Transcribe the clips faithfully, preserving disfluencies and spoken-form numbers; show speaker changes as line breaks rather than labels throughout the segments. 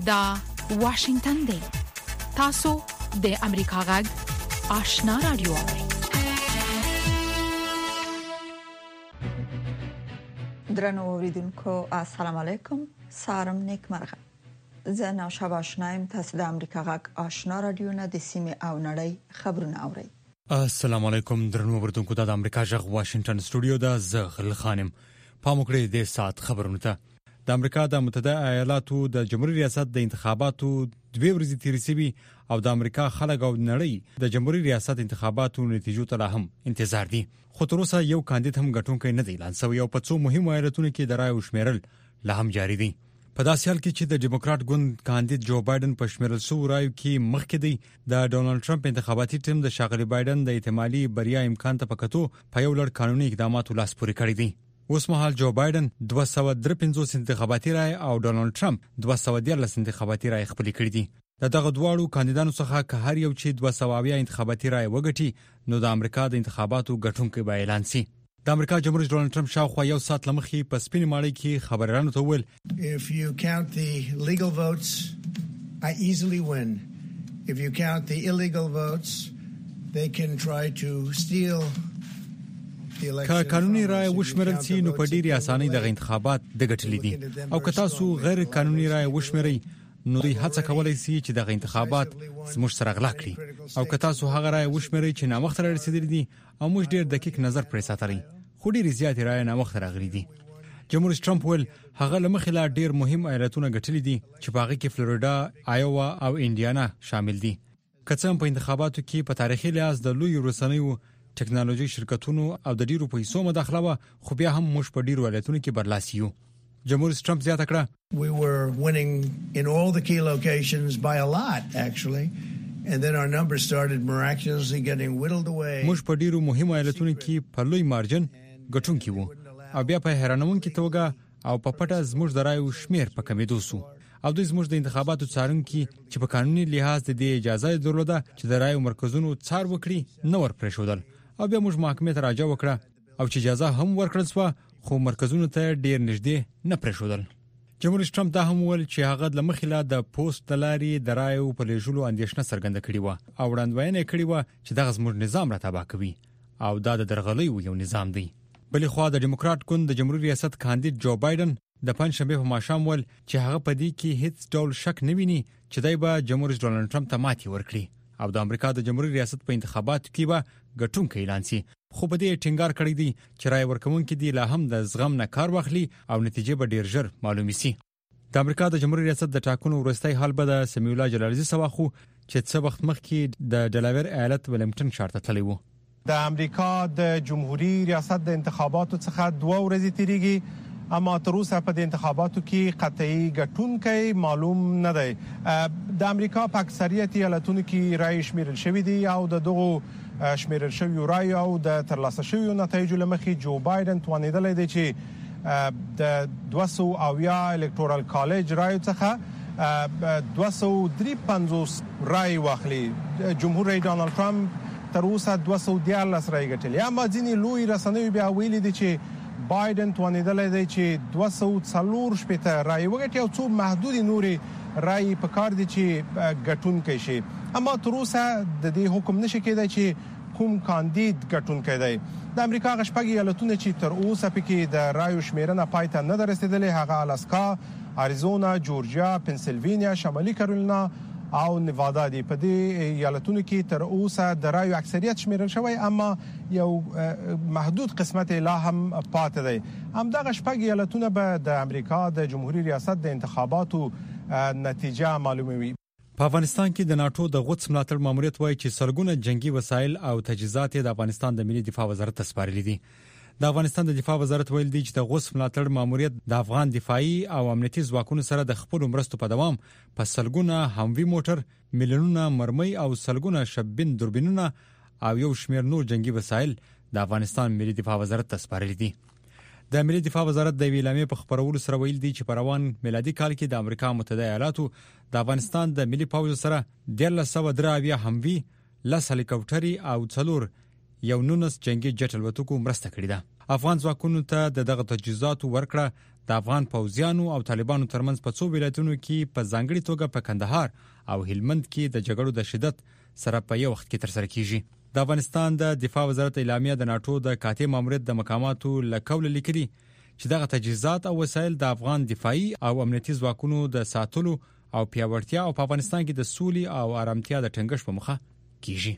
دا واشنگتن دی. تاسو د امریکا غږ آشنا رادیو.
درنو اوریدونکو السلام علیکم. سارم نیک مرغه. زه نوشا آشنایم. تاسو د امریکا غږ آشنا رادیو نه د سیمه او نړۍ خبرونه اورئ.
السلام علیکم درنو اوریدونکو. د امریکا غږ واشنگټن سټوډیو د زغل خانم پاموکړې د سات خبرونه ته. د امریکا د متحده ایالاتو د جمهوریت ریاست د انتخاباتو دوه ورځې تیرې شوي او د امریکا خلک او نړۍ د جمهوریت ریاست انتخاباتو نتیجو ته هم انتظار دي. خو تر اوسه یو کاندید هم ګټونکی نه دی اعلان شوی او په څو مهمو ایالتونو کې د رایو شمیرل لا هم جاری دي. په داسې حال کې چې د ډیموکرات ګوند کاندید جو بایدن په شمیرل شو رایو کې مخکې دی، د ډونالد ټرمپ انتخاباتي ټیم د شاغلي بایدن د احتمالي بریا امکان ته پکتو په یو لړ قانوني اقداماتو لاس پورې کړی دی. اوس مهال جو بایدن دوه سوه درې پنځوس انتخاباتي رای او ډونالد ټرمپ دوه سوه دیارلس انتخاباتي رای خپل کړی دي. د دغه دواړو کاندیدانو څخه که هر یو چې دوه سوه اویا انتخاباتي رای وګټي نو د امریکا د انتخاباتو ګټونکی به اعلان شي. د امریکا جمهور رئیس ډونالد ټرمپ شاوخوا یو ساعت لمخې په سپینې ماڼۍ کې خبريالانو ته وویل
If you count the legal votes I easily win. If you count the illegal votes they can try to steal
که قانوني رای وشمیرل شي نو په ډیره اسانۍ د انتخابات د ګټلې دي او که تاسو غیر قانوني رای وشمیرئ نو دوی هڅه کولای شي چې د انتخابات زموږ سره غلا کړي او که تاسو هغه رای وشمیرئ چې نامخته رسیدلی دي او موږ ډیر دقیق نظر پرې ساتلی خو ډیر زیات رای نامخته راغلي دي. جمهور رئیس ټرمپ ویل هغه لمخې لا ډیر مهم ایالتونه ګټلې دي چې په هغه کې فلوریدا، آیووا او انډیانا شامل دي. که څه هم په انتخاباتو کې په تاریخي لحاظ د لوی رسنیو ټکنالوژي شرکتونو او د ډیرو پیسو مداخله و خو بیا هم موږ په ډیرو ایالتونو کې برلاسي یو. جمهور رئیس ټرمپ زیاته کړه
We were winning in all the key locations by a lot actually and then our numbers started miraculously getting whittled away.
موږ په ډیرو مهمو ایالتونو کې په لوی مارجن ګټونکي وو او بیا په حیرانونکي توګه او په پټه زموږ د رایو شمیر په کمیدو سو او دوی زموږ د انتخاباتو څارونکي چې په قانوني لحاظ د دې اجازه درلوده چې د رایو مرکزونو څار وکړي نو ور پرېښودل او بیا موږ محکمې ته راجع وکړه او چې اجازه هم ورکړل شو خو مرکزونو ته ډیر نږدې نه پرېښودل. جمهور رئیس ټرمپ دا هم ویل چې هغه د مخیله د پوسټ دلاري د رایو په لېږلو اندېښنه څرګنده کړې و او وړاندوینه کړې و چې دغه زموږ نظام را تباه کوي او دا د درغلۍ یو نظام دی. بلې خوا د ډیموکرات ګوند د جمهوریت ریاست کاندید جو بایدن د پنځشنبه په ماښام ول چې هغه په دې کې هیڅ ډول شک نه ویني چې دای به جمهور رئیس ډونالد ټرمپ ته ماتې ورکړي او د امریکا د جمهوریت ریاست په انتخاباتو کې به ګټونکی اعلان شي. خو په دې ټینګار کړی دی چې رای ورکوونکي دی لا هم د زغم نه کار واخلي او نتیجه به ډیر ژر معلومي شي. د امریکا د جمهوریت ریاست د ټاکنو وروستۍ حال به د سمیع الله جلالزی سواخو چې څه وخت مخکې د ډلاویر ایالت ولمټن ښار ته تللی و.
د امریکا د جمهوریت ریاست د انتخاباتو څخه دوه ورځې تیریږي اما تر اوسه په دې انتخاباتو کې قطعي ګټونکی معلوم نه دی. د امریکا په اکثریت ایالتونو کې رای شمیرل شوې دي او د دغو شمیرل شوی رای او د ترلاسه شوی نتایجو لمخې جو بایدن توانیدلی دی چې د دوه سوه اویا الکتورال کالج رای څخه دوه سوه درې پنځوس رای واخلي. جمهور رئیس ډونالد ټرمپ تر اوسه دوه سوه دیارلس رای ګټلي اما ځینې لوی رسنیو بیا ویلي دي چې بایدن توانیدلی دی چې دوه سوه څلور شپېته رای وګټي او څو محدود نورې رای په کار دي چې ګټونکی شي اما تر اوسه د دې حکم نشي کېدای چې کوم کاندید ګټونکی دی. د امریکا غشپږ ایالتونه چې تر اوسه پکې د رایو شمیرنه پای ته نه رسیدلې هغه الاسکا، اریزونا، جورجیا، پنسلوانیا، شمالي کارولینا او نیوادا دي. په دې ایالتونو کې تر اوسه د رایو اکثریت شمیرل شوی اما یو محدود قسمت لا هم پاتې دی. همدغه شپږ ایالتونه به د امریکا د جمهوریت ریاست د انتخاباتو نتیجه معلوموي.
په افغانستان کې د ناتو د غوڅ ملاتړ ماموریت وایي چې سلګونه جنگي وسایل او تجهیزات د افغانستان د ملي دفاع وزارت ته سپارلي دي. د افغانستان د دفاع وزارت ویل دی چې د غوڅ ملاتړ ماموریت د افغان دفاعي او امنیتي ځواکونو سره د خپل مرستو په دوام په سلګونه هموي موټر، میلیونونه مرمۍ او سلګونه شبین دوربینونه او یو شمېر نور جنگي وسایل د افغانستان ملي دفاع وزارت ته سپارلي دي. د ملي دفاع وزارت د ویلامې په خبرولو سره ویل دی چې په روان میلادي کال کې د امریکا متحده ایالاتو د افغانستان د ملي پوځ سره د لس سوه درې اویا هموي، لس هلیکاپټري او څلور یو نونس جنگي جټ الوتکو مرسته کړې ده. افغان ځواکونو ته د دغه تجهیزاتو ورکړه د افغان پوځیانو او طالبانو ترمنځ په څو ولایتونو کې په ځانګړي توګه په کندهار او هلمند کې د جګړو د شدت سره په یو وخت کې ترسره کیږي. د افغانستان د دفاع وزارت اعلامیه د ناتو د کاتب ماموریت د مقاماتو لکول لیکلي چې دغه تجهیزات او وسایل د افغان دفاعي او امنیتي ځواکونو د ساتلو او پیاوړتیا او په افغانستان کې د سولې او آرامتیا د ټینګښت په مخه کیږي.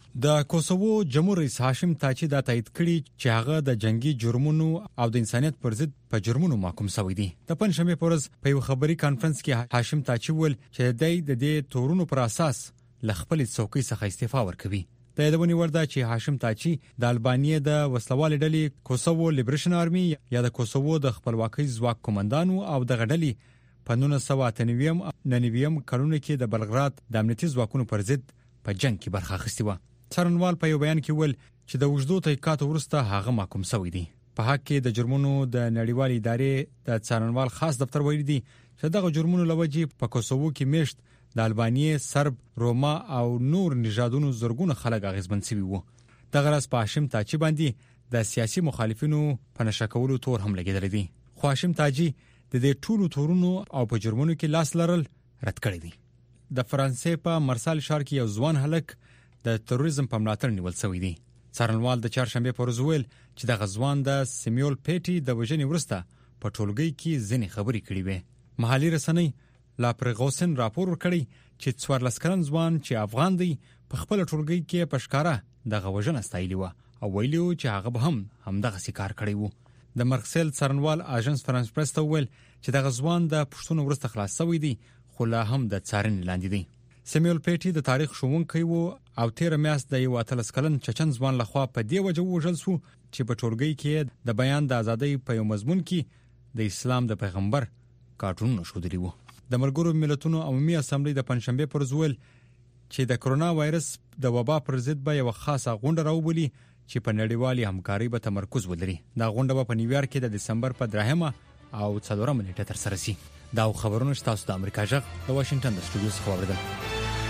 د کوسوو جمهور رئیس هاشم تاچي دا تایید کړي چې هغه د جنگي جرمونو او د انسانيت پر ضد په جرمونو محکوم شوی دی. د پنځمه پورز په یو خبري کانفرنس کې هاشم تاچي ول چې د دې تورونو پر اساس ل خپل څوکۍ څخه استعفا ورکوي. د یادونې ورده چې هاشم تاچي د البانیې د وسلوال ډلې کوسوو لیبریشن آرمي یا د کوسوو د خپلواکۍ ځواک کمانډانو او د غډلې په نولس سوه اته نوي ننویم کلونو کې د بلغراد د امنیتي ځواکونو پر ضد په جنگ کې برخه اخیستې و. څارنوال په یو بیان کې ول چې د وجدو تحقیقات وروسته هغه محکوم شوی دی. په حق کې د جرمونو د نړیوال ادارې د څارنوال خاص دفتر ویلي دی چې دغه جرمونو لوجې په کوسوو کې میشت د البانیې، سرب، روما او نور نژادونو زرګونه خلک اغیزمن شوي وو. دغه راز په هاشم تاچي باندې د سیاسي مخالفینو په نشه کولو تور هم لګیدل دي. خو هاشم تاچي د دې ټولو تورونو او په جرمونو کې لاس لرل رد کړی دی. د فرانسې په مرسال ښار کې یو ځوان هلک د تروریزم په ملاتړ نیول شوی دی. څارنوال د چهارشنبه پر ورځ ویل چې د غزوان د سیمیول پیټي د وژنې وروسته په ټولګي کې ځینې خبرې کړې وې. محلي رسنۍ لا پرغوسن راپور ورکړی چې څوارلس کلن ځوان چې افغان دی په خپل ټولګي کې پښکارا د غوژنه ستایلی و او ویلو چې هغه به هم همدغه سکار کړی وو. د مرکسل څارنوال اژانس فرانس پریس ته ویل چې د غزوان د پښتون وروسته خلاص شوی دی خو لا هم د څارنې لاندې دی. سیمیول پیټي د تاریخ ښوونکی وو او تیر میاشت د یو اتلس کلن چچن ځوان لخوا په دی وجه وژل شو چې په ټولګي کې د بیان د ازادۍ په یو مضمون کې د اسلام د پیغمبر کارټونونه ښودلي وو. د ملګرو ملتونو عمومي اسامبلې د پنځشنبه پر ورځ ویل چې د کرونا وایرس د وبا پر ضد به یو خاصه غونډه راوبولي چې په نړیوالي همکاري به تمرکز ولري. دا غونډه به په نیویارک کې د دسمبر په درهمه او څلورمه نیټه ترسره شي. دا خبرونه تاسو د امریکا جغ د واشنگټن د سټوډیو څخه واوریدل.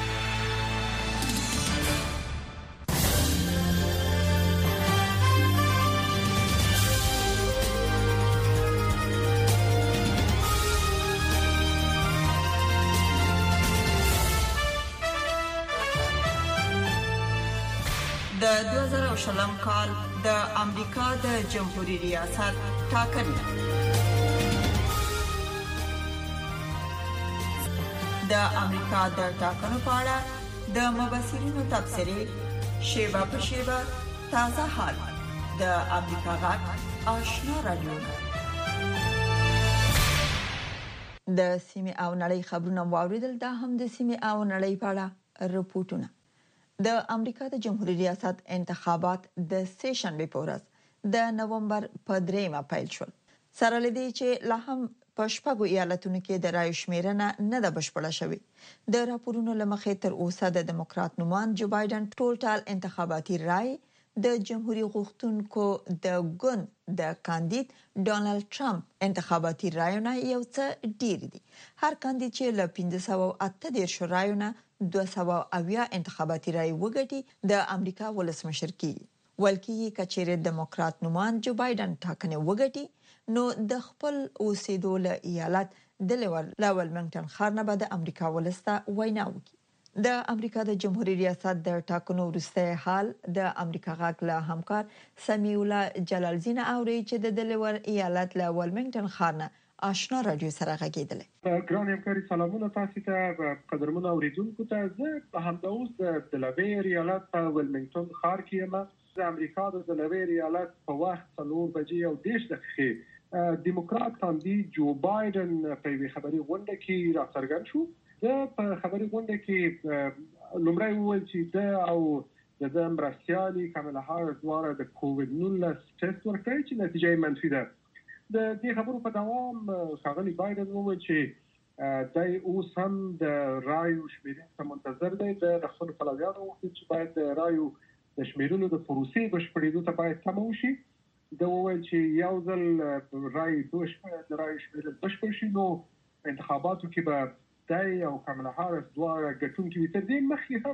د دوه زره شلم کال د امریکا د جمهوریت ریاست ټاکنې. د امریکا د ټاکنو په اړه د مبصرینو تبصرې شیبه په شیبه تازه حال د امریکا غږ آشنا رادیو. د سیمې او نړۍ خبرونه واوریدل. دا هم د سیمې او نړۍ په اړه رپورټونه. د امریکا د جمهوریت ریاست انتخابات د سه شنبه په ورځ د نومبر په دریمه پیل شول. سره لدی چې لا هم په شپږو ایالتونو کې د رایو شمیرنه نه ده بشپړه شوې. د راپورونو لمخې تر اوسه د دموکرات نومان جو بایدن ټولټال انتخاباتي رای د جمهوریت غوښتونکو د ګوند د کاندید ډونالد ټرمپ انتخاباتي رایونه یو څه ډیر دي. هر کاندید چې له پنځه سوه اته دیرش رایونه دوه سوه اویا انتخاباتي رای وګټي د امریکا ولسمشر کیږي. ولکې کچېره دموکرات نومان جو بایدن ټاکنه وګټي نو د خپل اوسېدو له ایالت د ولمنګټن ښار نه به د امریکا ولسته وینا وکړي. د امریکا د جمهوریت ریاست د ټاکنو وروسته حال د امریکا غږ له همکار سمیع الله جلالزین اوري چې د دلور ایالت له ولمنګټن ښار نه آشنا رادیو سره غږیدل.
ګران همکاري سلامونه تاسو ته قدرمن اوریدونکو ته. زه همداوس د دلویر ایالت په ولمنګټن ښار کې یم. د امریکا د دلویر ایالت په وخت څلور بجې او دېرش دقیقې دیموکرات کاندید جو بایدن په یوې خبري غونډه کې راڅرګند شو. د په خبري غونډه کې لومړی وویل چې د او د مرستیالي کاملا هاریس دواړه د کووډ نولس ټیسټ ورکړي چې نتیجه یې منفي ده. د دې خبرو په دوام ښاغلي بایدن وویل چې د اوس هم د رایو شمیرنې ته منتظر دی. د خپلو پلویانو وغوښتل چې باید د رایو د شمیرلو د پروسې بشپړېدو ته باید تمه وشي. د وویل چې یو ځل رایو د رایو شمیرل بشپړ شي نو انتخاباتو کې به دی او کاملا هاریس دواړه ګټونکي وي. تر دې مخکې هم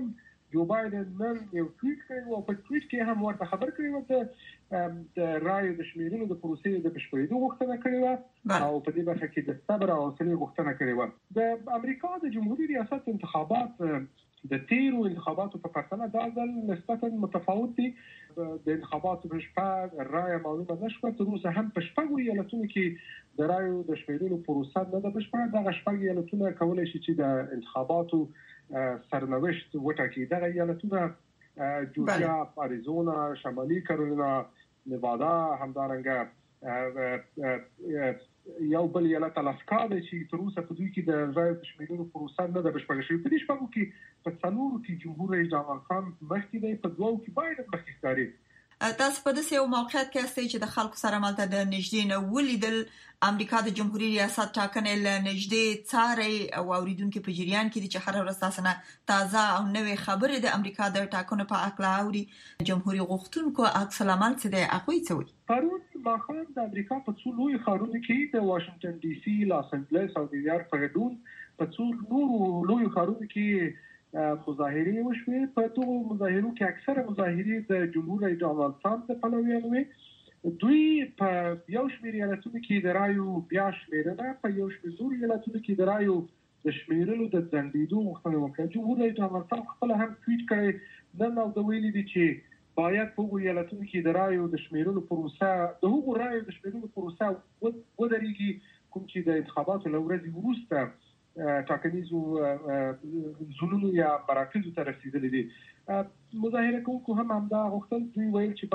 جو بایدن نن یو ټویټ کړی او په ټویټ کې هم ورته خبر کړی و چې د رایو د شمیرلو د پروسې د بشپړېدو غوښتنه کړې و او په دې برخه کې د صبر او حوصلې غوښتنه کړې و. د امریکا د جمهوریت ریاست انتخابات د تیرو انتخاباتو په پرتله دا ځل نسبتا متفاوت دي. د انتخاباتو په شپه رایه معلومه نشوه، تر اوسه هم په شپږو ایالتونو کې د رایو د شمیرلو پروسه نه ده بشپړه. دغه شپږ ایالتونه کولی شي چې د انتخاباتو سرنوشت وټاکي. دغه ایالتونه جورجیا، اریزونا، شمالي کارولینا، نیوادا، همدارنګه یو بل ایالت الاسکا دی چې تر اوسه په دوی کې د رایو د شمیرلو پروسه نه ده بشپړه شوې. په دې شپږو کې په څلورو کې جمهور رئیس ډونالډ ټرمپ مخکې دی، په دوو کې بایدن مخکې ښکاري.
تاسو په داسې یو موقعیت کې استئ چې د خلکو سره مالته د نږدې نه ولیدل امریکا د جمهوریت ریاست ټاکنې له نږدې څاري او اوریدونکو په جریان کې دي چې هر ورځ تاسو نه تازه او نوې خبرې د امریکا د ټاکنو په اړه اوري. جمهوریت غوښتونکو عکس العمل څه دی اخوي څه وي؟
پرون ماخام د امریکا په څو لوی ښارونو کې د واشنگټن ډي سي، لاس انجلس او نیویارک په ګډون په څو نورو لوی ښارونو کې مظاهرې وشوې. په دغو مظاهرو کې اکثره مظاهرې د جمهور رئیس ډونالډ ټرمپ د پلویانو وي. دوی په یو شمېر ایالتونو کې د رایو بیا شمیرنه، په یو شمېر نورو ایالتونو کې د رایو د شمیرلو د ځنډېدو غوښتنه وکړه. جمهور رئیس ډونالډ ټرمپ خپل هم ټویټ کړی نن او د ویلي دي چې باید په هغو ایالتونو کې د رایو د شمیرلو پروسه د هغو رایو د شمیرلو پروسه ودرېږي کوم چې د انتخاباتو له ورځې وروسته ټاکنیزو زونونو یا مراکزو ته رسیدلي دي. مظاهره کوونکو هم همدا غوښتل. دوی ویل چې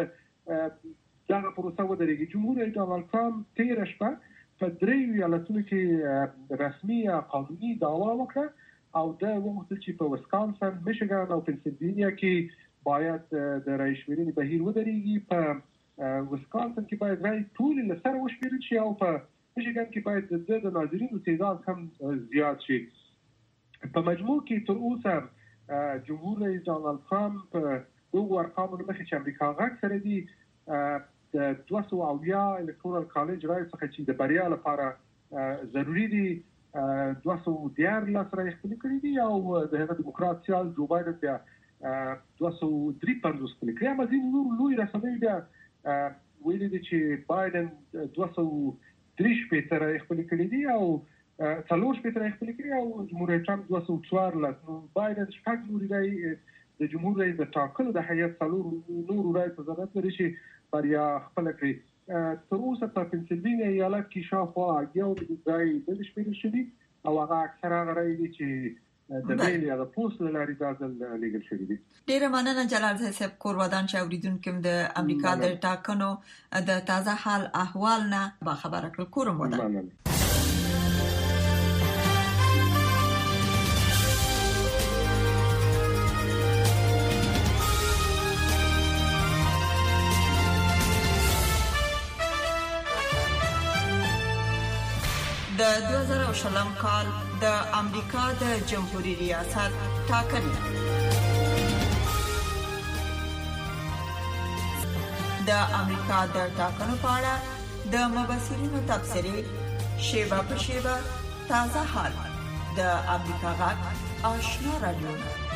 باید دغه پروسه ودرېږي. جمهور رئیس ډونالډ ټرمپ تېره شپه په دریو ایالتونو کې رسمي یا قانوني دعوا وکړه او د وغوښتل چې په وسکانسن، میشیګان او پنسلوانیا کې باید د رای شمیرنې بهیر ودرېږي. په وسکانسن کې باید رای ټول له سره وشمیرل شي او په میشیګان کې باید د ناظرینو تعداد هم زیات شي. په مجموع کې تر اوسه جمهور رئیس ډونالډ ټرمپ دغو ارقامو له مخې چې امریکا غږ سره دي د دوه سوه اویا الکتورال کالج رایو څخه چې د بریا لپاره ضروري دي دوه سوه دیارلس رایې خپلې کړي دي او د هغه دیموکرات سیال جو بایدن بیا دوه سوه درې پنځوس خپلې کړي. اما ځینې نور لوی رسنۍ بیا ویلي دي چې بایدن دوه سوه درې شپېته رایې خپلې کړي دي او څلور شپېته رایې خپلې کړي او جمهور رئیس ټرمپ دوه سوه څوارلس. نو بایدن شپږ نورې رایې د جمهور رئیس د ټاکلو د هیئت څلور نورو رایو په ضمانت لري چې بریا خپله کړي. تر اوسه په پنسلوانیا ایالت کې شاوخوا یو میلیون رایې نه دي شمیرل شوي او هغه اکثره هغه رایې دي چې د میل یا د پوسټ له لارې دا ځل لیږل شوي دي.
ډېره مننه جلال صاحب. کور ودان چې اوریدونکو د امریکا د ټاکنو د تازه حال احوال نه باخبره کړل. کورم ودان. د دوه زره شلم کال د امریکا د جمهوریت ریاست ټاکنې. د امریکا د ټاکنو په اړه د مبصرینو تبصرې شیبه په شیبه تازه حال د امریکا غږ آشنا رادیو.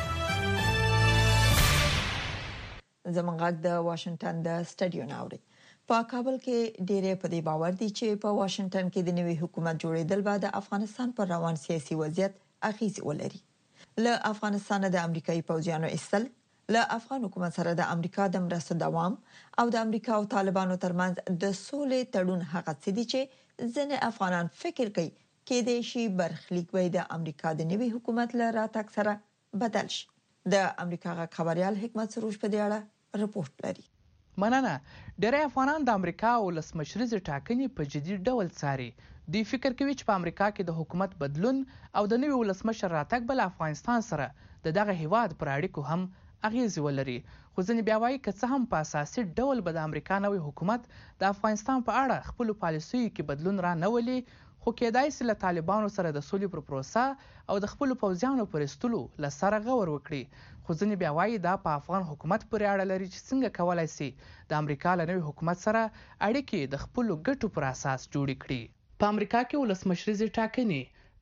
زموږ غږ د واشنگټن د سټډیو ناوړي. په کابل کې ډېرې په دې باور دي چې په واشنگټن کې د نوي حکومت جوړېدل به د افغانستان پر روان سیاسي وضعیت اغیز ولري. له افغانستان د امریکایي پوځیانو ایستل، له افغان حکومت سره د امریکا د مرستو دوام او د امریکا او طالبانو ترمنځ د سولې تړون هغه څه دي چې ځینې افغانان فکر کوي کېدای شي برخلیک وي د امریکا د نوي حکومت له راتګ سره بدل شي. د امریکا غږ خبريال حکمت سروش په دې اړه رپورټ لري.
مننه. ډېری افغانان د امریکا ولسمشریزې ټاکنې په جدي ډول څاري. دوی فکر کوي چې په امریکا کې د حکومت بدلون او د نوي ولسمشر راتګ بل افغانستان سره د دغه هیواد پر اړیکو هم اغیز ولري. خو ځینې بیا وایي که څه هم په اساسي ډول به د امریکا نوی حکومت د افغانستان په اړه خپلو پالیسیو کې بدلون را نه ولي، خو کېدای سي له طالبانو سره د سولې پر پروسه او د خپلو پوځیانو پر ایستلو له سره غور وکړي. خو ځینې بیا وایي دا په افغان حکومت پورې اړه لري چې څنګه کولی سي د امریکا له نوي حکومت سره اړیکې د خپلو ګټو پر اساس جوړې کړي. په امریکا کې ولسمشریزې ټاکنې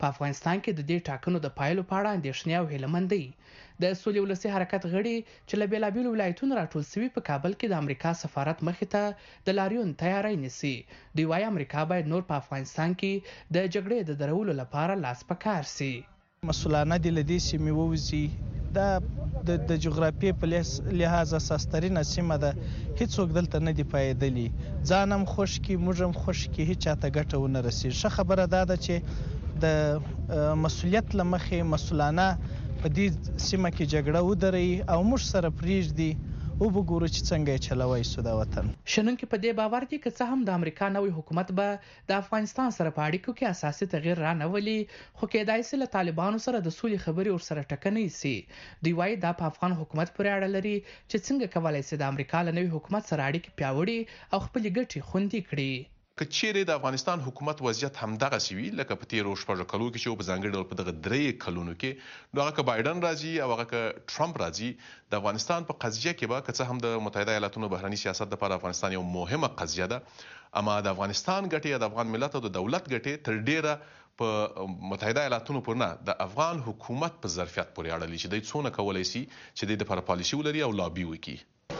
په افغانستان کې د دې ټاکنو د پایلو په اړه اندېښنې او هیله دي. د سولې ولسي حرکت غړي چې له بیلابیلو ولایتونو راټول شوي په کابل کې د امریکا سفارت مخې ته د لاریون تیاری نیسي. دوی وايي امریکا باید نور په افغانستان کې د جګړې د درولو لپاره لاس په کار سي.
مسؤلانه دي لدی سیمې ووزي دا د د جغرافیې په لحاظ اساسترینه سیمه ده، هیڅوک دلته نه دی پایدلی، ځانم خوش کی موږم خوش کی هیڅ چاته ګټه ونه رسیږي. ښه خبره ده ده چې د مسؤلیت لمخې مسؤلانه په دې سیمه کې جګړه ودري او موږ سره پریږدي او وګورو چې څنګه یې چلوي سو دا وطن.
شنونکي په دې باور دي که څه هم د امریکا نوې حکومت به د افغانستان سره په اړیکو کې اساسي تغییر رانولي، خو کېدای شي له طالبانو سره د سولې خبرې ورسره ټکنۍ سي. دوی وايي دا په افغان حکومت پورې اړه لري چې څنګه کولای شي د امریکا له نوې حکومت سره اړیکې پیاوړې او خپلې ګټې خوندي کړي.
که چیرې د افغانستان حکومت وضعیت همدغه سوي لکه په تیرو شپږو کلو کې چې په ځانګړي ډول په دغه درې کلونو کې نو هغه که بایدن راځي او هغه که ټرمپ راځي د افغانستان په قضیه کې به که څه هم د متحده ایالاتونو بهرني سیاست لپاره افغانستان یو مهمه قضیه ده، اما د افغانستان ګټې د افغان ملت او د دولت ګټې تر ډیره په متحده ایالاتونو پورې نه د افغان حکومت په ظرفیت پورې اړه لري چې دوی څونه کولای شي چې د لپاره پالیسي ولري او لابي وکړي.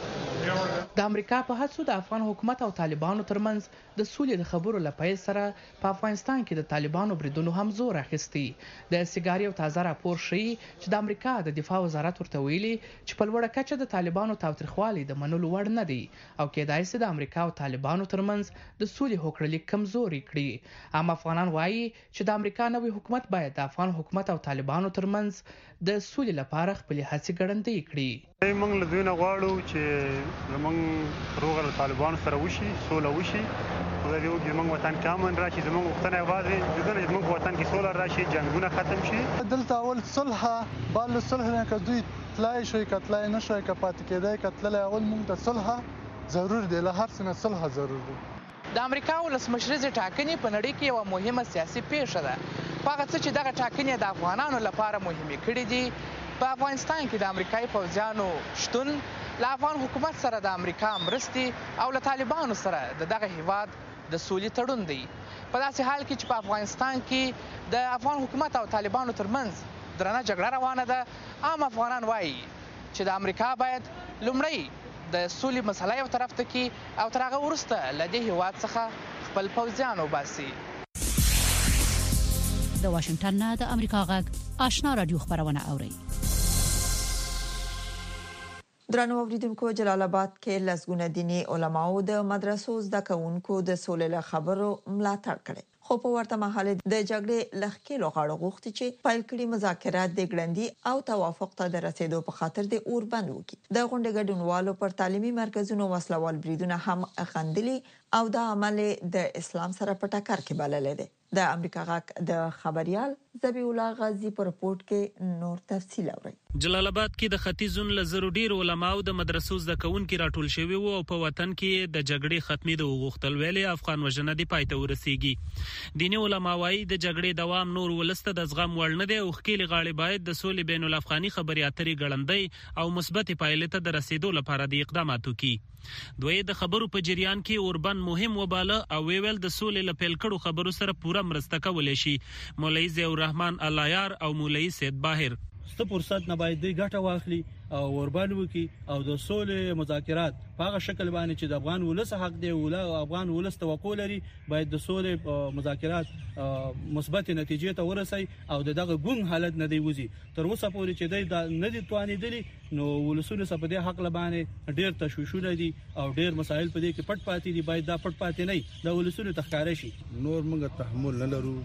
د امریکا په هڅو د افغان حکومت او طالبانو ترمنځ د سولې د خبرو لپاره سره په افغانستان کې د طالبانو بریدونو هم زور اخیستی. د سیګاری او تازه راپور ښيي چې د امریکا د دفاع وزارت ورته ویلي چې په لوړه کچه د طالبانو تاوتریخوالي د منلو وړ نه دی او کېدای شي د امریکا او طالبانو ترمنځ د سولې هوکړلیک کمزوري کړي. عام افغانان وایي چې د امریکا نوې حکومت باید د افغان حکومت او طالبانو ترمنځ د سولې لپاره خپل هڅې ګړندۍ کړي.
موږ له دوی نه غواړو چې زموږ روغه له طالبانو سره وشي، سوله وشي، خدای دې وکړي زموږ وطن کې امن راشي. زموږ غوښتنه یوازې د دې چې زموږ وطن کې سوله راشي، جنګونه ختم شي.
دلته اول صلح بل صلح نه که دوی تلای شوی کتلای نه شوی که پاتې کېدای کتلای اول موږ ته صلح ضرور دی، له هر څه نه صلح ضرور دی.
د امریکا ولسمشریزې ټاکنې په نړۍ کې یوه مهمه سیاسي پیښه ده. په هغه څه چې دغه ټاکنې د افغانانو لپاره مهمې کړي دي، په افغانستان کې د امریکایي پوځیانو شتون له افغان حکومت سره د امریکا مرستې او له طالبانو سره د دغه هیواد د سولې تړون دی. په داسې حال کې چې په افغانستان کې د افغان حکومت او طالبانو ترمنځ درنه جګړه روانه ده، عام افغانان وایي چې د امریکا باید لومړی د سولې مسله یو طرف ته کړي او تر هغه وروسته له دې هیواد څخه خپل پوځیان وباسي.
د واشنگټن نه د امریکا غږ آشنا رادیو خبرونه اوري.
درنو اوریدونکو، جلال آباد کې لسګونه دیني علماو د مدرسو زده کوونکو د سولې خبرو ملاتړ کړي، خو په ورته مهال د جګړې لخکې لغړو غوښتي چې پایل کړي مذاکرات د ګړندي او توافق ته د رسیدو په خاطر د اوربند وکړي. د غونډې ګډونوالو پر تعلیمي مرکزونو وسلوال بریدونه هم غندلي او د عمل د اسلام سره په ټکر کې بلل دي. د امریکا غږ د خبريال ذبی الله غازی په رپورت کې نور تفصیل اوري.
جلال آباد کې د ختیځون لزر ډیر علماو د مدرسو زده کوونکو راټول شوی وو او په وطن کې د جګړې ختمې د غوښتل ویلي افغان وژنه دی پاتې ورسیږي. دیني علما وايي د جګړې دوام نور ولسته د زغم وړ نه دی او خېل غاړي باید د سولې بین الافغاني خبري اترې ګړندۍ او مثبت پایلې ته د رسیدو لپاره د اقداماتو کوي. دوی د خبرو په جریان کې اوربند مهم وباله او ویل د سولې لپیل کړو خبرو سره پوره مرسته کولای شي. مولوی ضیاء الرحمن اللهیار او مولوی سید باهر
ست فرصت نه باید دوی ګټه واخلي او اوربند وکي او د سولې مذاکرات په هغه شکل باندې چې د افغان ولس حق دی او افغان ولس توقع لري باید د سولې مذاکرات مثبت نتیجې ته ورسي او دغه ګون حالت نه دی وځي. تر اوسه پورې چې دوی نه دي توانیدلي نو ولسونه په دې حق لبانې ډېر تشویشونه دي او ډېر مسایل په دې کې پټ پاتې دي. باید دا پټ پاتې نه د ولسونو تخکاره شي.
نور موږ تحمل نه لرو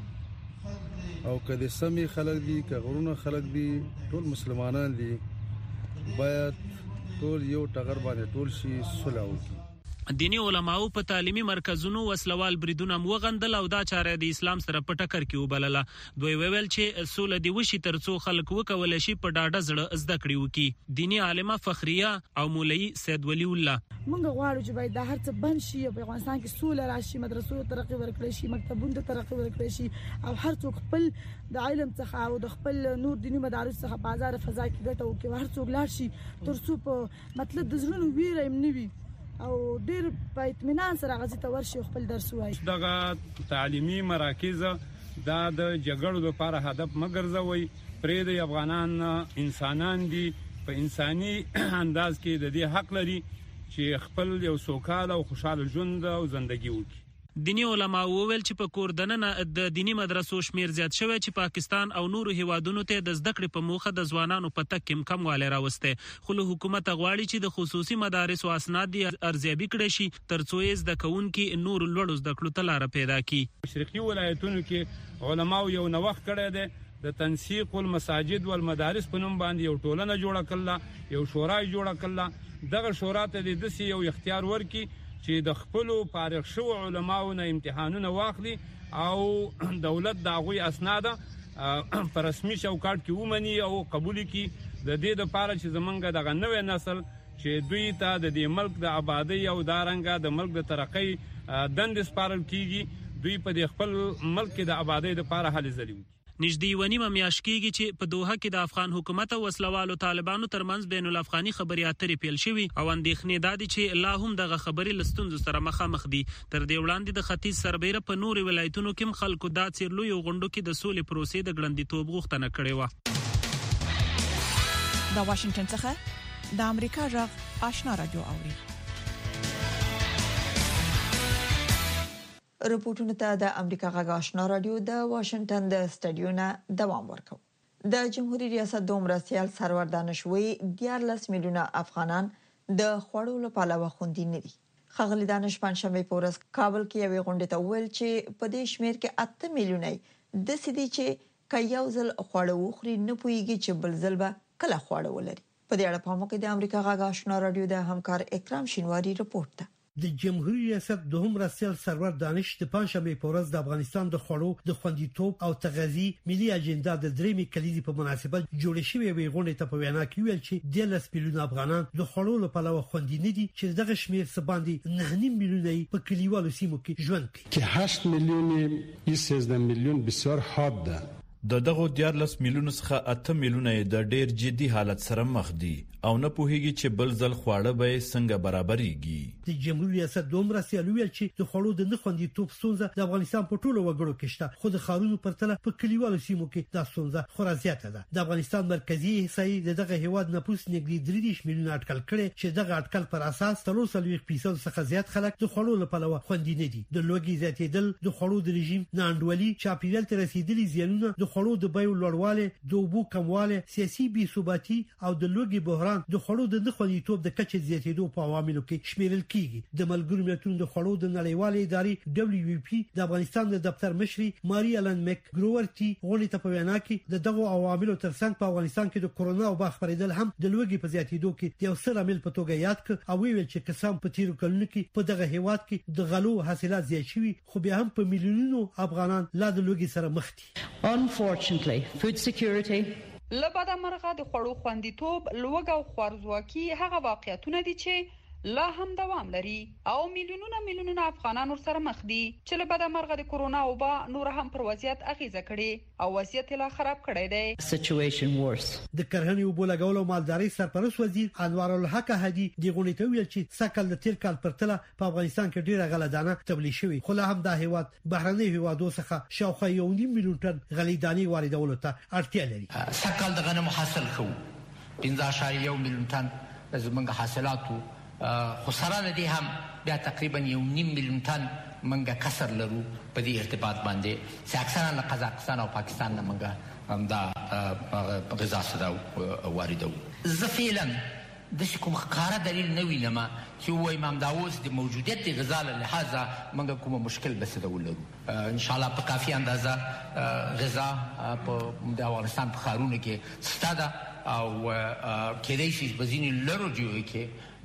او کله سمي خلک دي که غرونه خلک دي ټول مسلمانان دي باید ټول یو ټغر باندې ټول شي صلح وکړي.
دینی علماو په تعلیمي مرکزونو وسلوال بریدونه وغندل او دا چاره د اسلام سره په ټکر کې وبلله. دوی ویل چې سوله دی وشي ترڅو خلک وکول شي په ډاډه زړه زده کړي وکي. دینی عالمه فخریه او مولوی سید ولی الله
موږ غواړو چې باید د هر څه بند شي په افغانستان کې سوله راشي، مدرسو ترقی ورکړي شي، مکتبونو ترقی ورکړي شي او هر څوک خپل د علم څخه او د خپل نور دینی مدارس څخه په آزاد فضا کې ګټه وکړي. هر څوک لاړ شي ترڅو په مطلب د زړونو ویره یې نه وي او ډېر په اطمینان سره غزي ته ورشي خپل درس وایي.
دغه تعلیمي مراکز دا د جګړو لپاره هدف مګرځوي. پرې د افغانان انسانان دي، په انساني انداز کې د دې حق لري چې خپل یو سوکاله او خوشاله ژوند او ژوندګي وکړي.
دینی علما وویل چې په کوردننه د دینی مدرسو شمیر زیات شوی چې پاکستان او نورو هیوادونو ته د زده کړې په موخه د ځوانانو په تک کم کموالی راوسته. خو له حکومت غواړي چې د خصوصي مدارسو اسناد ارزیابي کړي شي ترڅو یې زده کوونکي نور لوړو زده کړو ته لاره پیدا کړي.
مشرقي ولایتونو کې علماو یو نوښت کړی دی، د تنسیق المساجد والمدارس په نوم باندې یو ټولنه جوړه کړله، یو شورا جوړه کړله. دغه شورا ته د داسې یو اختیار ورکړي چې د خپلو فارغ شوو علماو نه امتحانونه واخلي او دولت د هغوی اسناد په رسمي چوکاټ کې ومني او قبول کړي، د دې دپاره چې زمونږ دغه نوی نسل چې دوی ته د دې ملک د آبادۍ او دارنګه د ملک د ترقۍ دندې سپارل کیږي، دوی په دې خپل ملک کې د آبادۍ دپاره هلې ځلې وکړي.
نږدې یوه نیمه میاشت کېږي چې په دوحه کې د افغان حکومت او وسلوالو طالبانو ترمنځ بین الافغاني خبرې اترې پیل شوي او اندېښنې دا دي چې لا هم دغه خبرې له ستونزو سره مخامخ دي. تر دې وړاندې د ختیځ سربیره په نورو ولایتونو کې هم خلکو دا څېر لویو غونډو کې د سولې پروسې د ګړندیتوب غوښتنه کړې وه.
د واشنګټن څخه د امریکا غږ آشنا رادیو اوري.
رپورټونو ته د امریکا غږ آشنا رادیو د واشنگټن د سټډیو نه دوام ورکو. د جمهوریت ریاست د مرستيال سرور دانشوي دیارلس میلیونه افغانان د خوړو لپاره خوندي نه دي. خغلی دانش پنځشنبه په ورځ کابل کې یوې غونډې ته ویل چې په دې شمیر کې اته میلیونه د سدي چې کایو ځل خوړو خوري نه پويږي چې بل ځل به کله خوړو ولري. په دې اړه په موږ د امریکا غږ آشنا رادیو د همکار اکرام شینواری رپورت ده.
د جمهوریت ریاست دوهم مرستيال سرور دانش د پنځشنبه په ورځ د افغانستان د خوړو د خوندیتوب او تغذیه ملي اجنډا د درېمې کلیدي په مناسبت جوړ شوې وی غونډه ته په وینا کې ویل چې دیارلس میلیونه افغانان د خوړو لپاره خوندي نه دي چې دغه شمیر څه باندې نه نیم میلیونه په کلیوالو سیمو کې ژوند کوي
چې هشت میلیون یې سیزده میلیون بسیار حاد ده.
د دغه دیارلس میلیونو څخه اته میلیونه د ډېر جدي حالت سره مخ دي او نه پوهیږي چې بل ځل خواړه به څنګه برابرېږي.
د جمهوریت ریاست دوم مرستيال ویل چې د خوړو د نه خوندیتوب ستونزه د افغانستان په ټولو وګړو کې شته، خو د خارونو پرتله په کلیوالو سیمو کې دا ستونزه خورا زیاته ده. د افغانستان مرکزی احصایې دغه هیواد نفوس نږدې درې دېرش میلیونه اټکل کړي چې دغه اټکل پر اساس څلور سلوي فیصد څخه زیات خلک د خوړو لپاره خوندي نه دي. د لوګي زیاتېدل، د خوړو د رژیم ناانډولي، چاپیریال ته رسیدلي زیانونه، د خوړو د بیو لوړوالی، د اوبو کموالی، سیاسي بې ثباتي او د لوګي بحران د خوړو د نه خوندیتوب د کچې زیاتېدو په عواملو کې شمیرل کیږي. د ملګرو ملتونو د خوړو د نړیوالې ادارې دبليو پی د افغانستان د دفتر مشري ماري الن مک ګروورتي غونډه ته په وینا کې د دغه عواملو ترڅنګ په افغانستان کې د کورونا او باغ خبرېدل هم د لوګي په زیاتېدو کې یو ستر عامل په توګه یاد کړ او ویل چې قسم په تیرو کلونو کې په دغه هیواد کې د غلو حاصلات زیات شوي، خو بیا هم په میلیونونو افغانان لا د لوګي سره مخ دي.
Unfortunately, food security
لبدا مرغه د خوړو خوندیتوب، لوږه او خوارزواکي هغه واقعیتونه دي چې لا هم دوام لري او میلیونونه میلیونونه افغانان ورسره مخ دي چې لبدا مرغه د کورونا او با نور هم پر وضعیت اغیزه کړي او وضعیت لا خراب کړي دی.
situation worse.
د کرهنې او بولګولو مالداري سرپرست وزیر انوار الحق هدي د غونډې ته ویل چې سکل د تیر کال پرتله په افغانستان کې ډیره غلهدانه تبلیغ شوی، خو لا هم دا هیواد بهرنۍ هیوادو څخه شاوخوا یو نیم میلیون ټن غلیدانی واردولو ته اړتیا لري.
سکل د غنمو حاصل خو پنځه اعشاریه یو میلیون ټن زموږ حاصلاتو، خو سره لدی هم بیا تقریبا یو نیم میلیون ټن منګه کسر لرو په دې ارتباط باندې چې اکثرا له قزاقستان او پاکستان نه منګه هم دا غذا سره واردو. زه فعلا د کوم ښکاره دلیل نه وینم چې وایي امام داوود د موجودیت د غذا له لحاظه موږ کوم مشکل بس ولرو. ان شاء الله په کافي اندازه غذا په د افغانستان په ښارونو کې شته ده او کېدای شي په ځینې لرو جوړ کې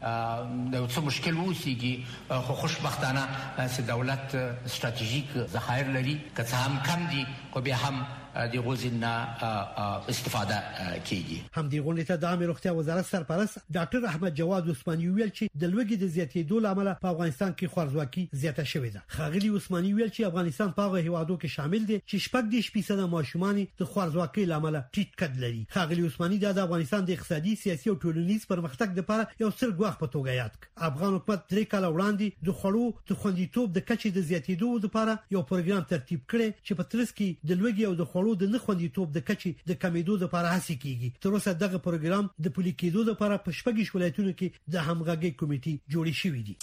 د څه مشکل ووسیږي، خو خوشبختانه چې دولت ستراتیژیک ذخایر لري که څه هم کم دي خو بیا هم د غوزینا استفاده کیږي.
هم دی غونډه ته د عامه روغتیا وزارت سرپرست ډاکټر احمد جواد عثماني ویل چې د لوګي د زیاتېدو لامل په افغانستان کې خوارزواکي زیاته شوې ده. خاغلی عثماني ویل چې افغانستان په هغه هیوادو کې شامل دی چې شپږ دیش فیصد ماشومان د خوارزواکي لامل ټیټ کډ لري. خاغلی عثماني د افغانستان د اقتصادي سیاسي او ټولنیز پرمختګ لپاره یو ستر ګواښ په توګه یاد کړ. افغان حکومت درې کاله وړاندې د خړو د خوندیتوب د کچې د زیاتېدو لپاره یو پروګرام ترتیب کړی چې په ترڅ کې د لوګي او د خړو د نه خوندیتوب د کچې د کمیدو لپاره هڅې کیږي. تر اوسه دغه پروګرام د پلي کېدو لپاره په شپږ ولایتونو کې د همغږي کمیټې جوړې شوې دي.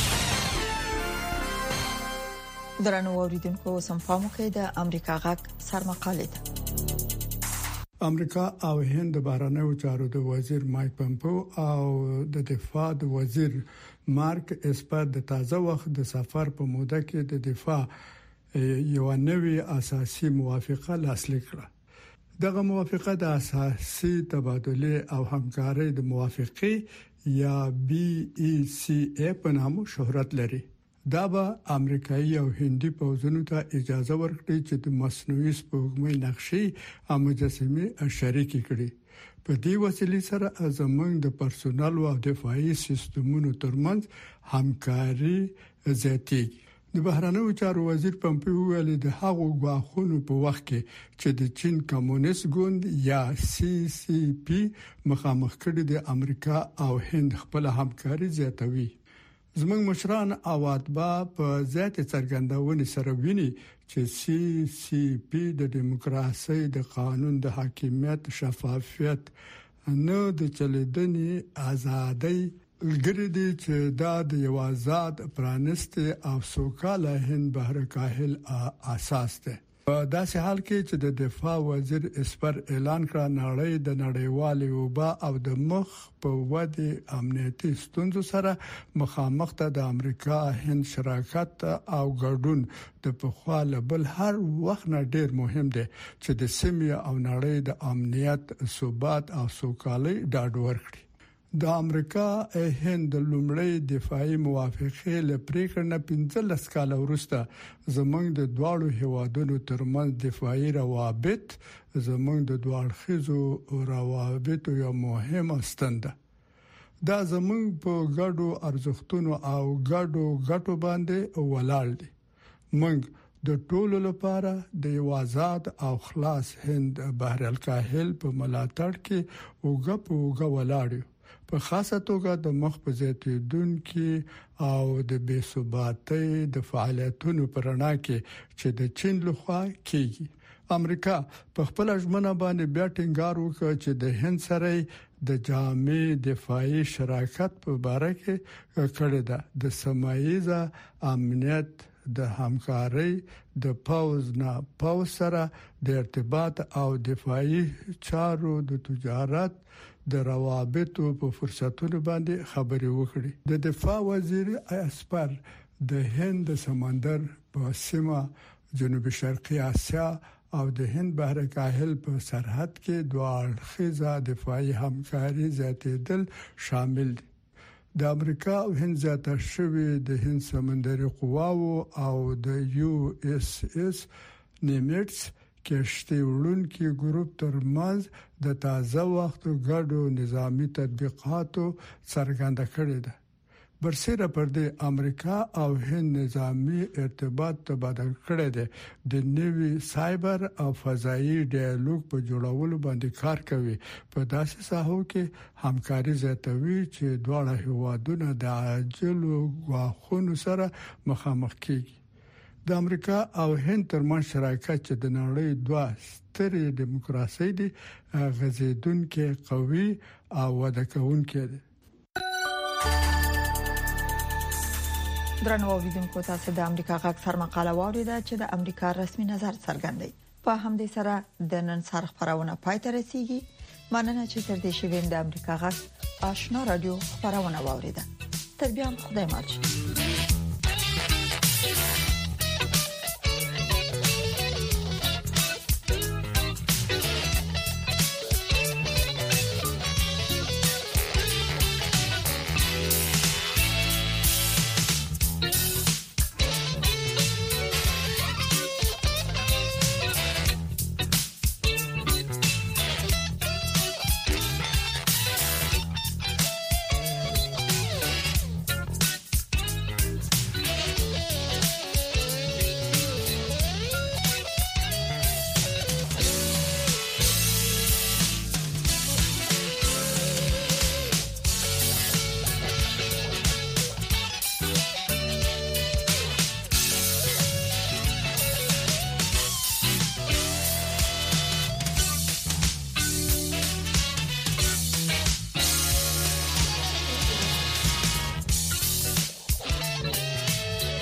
درنو اوریدونکو سمفامو کې د امریکا غاک سرمقاله ده.
امریکا او هند بهرنیو چارو د وزیر مایک پمپو او د دفاع د وزیر مارک اسپر د تازه وخت د سفر په موده کې د دفاع یو نوې اساسي موافقه لاسلیک کړه. دغه موافقه د اساسي تبادله او همکارۍ د موافقه یا بي اي سي اي په نامه شهرت لري. دا به امریکایي او هندي پوځونو ته اجازه ورکړي چې د مصنوعي سپوږمۍ نقشې او مجسمې شریکې کړي. په دې وسیله سره زموږ د پرسونل او دفاعي سیستمونو ترمنځ همکاري زیاتېږي. د بهرنیو چارو وزیر پمپیو ویلي د هغو غواخونو په وخت کې چې د چین کمونیست ګوند یا سی سی پی مخامخ کړي د امریکا او هند خپل همکاري زیاتوي. زموږ مشران او اتباع په ذات څرګندونې سره ویني چې سی سی پی د دیموکراسي د قانون د حاکمیت شفافیت نه د چلیدنې ازادي ګری دي چې دا د یو آزاد پرانست او سوکاله هند بهر کاهل اساس ده. په داسې حال کې چې د دفاع وزیر اسپر اعلان کړ نړۍ د نړیوالې وبا او د مخ په ودی امنیتي ستونزو سره مخامخ ته د امریکا هند شراکت او ګډون د پخوال بل هر وخت نه ډیر مهم دی چې د سیمه او نړۍ د امنیت ثبات او سوکالۍ ډاډ ورکړي. د امریکا هند لومړی دفاعي موافقه لپاره نه پنځلس کال وروسته زموږ د دواړو هیوادونو ترمنځ دفاعي روابط زموږ د دوړخیزو روابط یو مهمه ستن ده. دا زموږ په ګډو ارزښتونو او ګډو ګټو باندې ولاړ دي. موږ د ټولو لپاره د یو آزاد او خلاص هند بحر الکاهل په ملاتړ کې اوګه په اوګه ولاړ یو. په خاصه توګه د مخ په زیاتېدونکو او د بې ثباتۍ د فعالیتونو پرنا کې چې د چین لخوا کیږي. امریکا په خپل ژمنه باندې بیا ټینګار وکړ چې د هند سره د جامع دفاعي شراکت په اړه کې کړی ده. د سیمایي امنیت د همکارۍ د پوز نه پوز سره د ارتباط او دفاعي چارو د تجارت د روابطو په فرصتونو باندې خبرې وکړي. د دفاع وزیر اسپر د هند سمندر په سیمه جنوب شرقي اسیا او د هند بحر کاهل په سرحد کې دوه اړخیزه دفاعي همکاري زیاتېدل شامل دي. د امریکا او هند زیاته شوی د هند سمندري قواو او د یو اس اس نیمټس کشته وړونکي ګروپ ترمنځ د تازه وخت ګډو نظامی تطبیقاتو څرګنده کړې ده. برسره پر دې امریکا او هند نظامی ارتباط تبادله کړي دي. د نوي سایبر او فضایي ډایالوګ په جوړولو باندې کار کوي. په داسې ساحو کې همکاري زیاتوي چې دواړه هیوادونه د عاجلو غواخونو سره مخامخ کیږي. د امریکا او هند ترمنځ شراکت چې د نړۍ دوه سترې دیموکراسي دي غزیدونکې قوي او وده کوونکې دي.
درنو اوریدونکو تاسو د امریکا غږ سرمقاله واوریده چې د امریکا رسمي نظر څرګندوي. په همدې سره د نن سر خبرونه پای ته رسیدي. مننه چې تر دې شویم د امریکا غږ آشنا رادیو خبرونه واوریده. تر بیا خدای مل.